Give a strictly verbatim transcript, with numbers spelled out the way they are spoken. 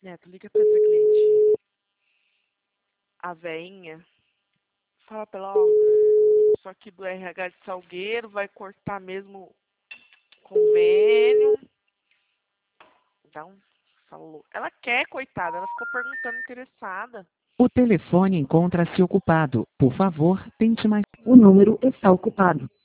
Neto, liga pra essa cliente, a veinha. Fala pra ela, ó, isso aqui do R H de Salgueiro vai cortar mesmo convênio. Então, falou. Ela quer, coitada, ela ficou perguntando interessada. O telefone encontra-se ocupado. Por favor, tente mais. O número está ocupado.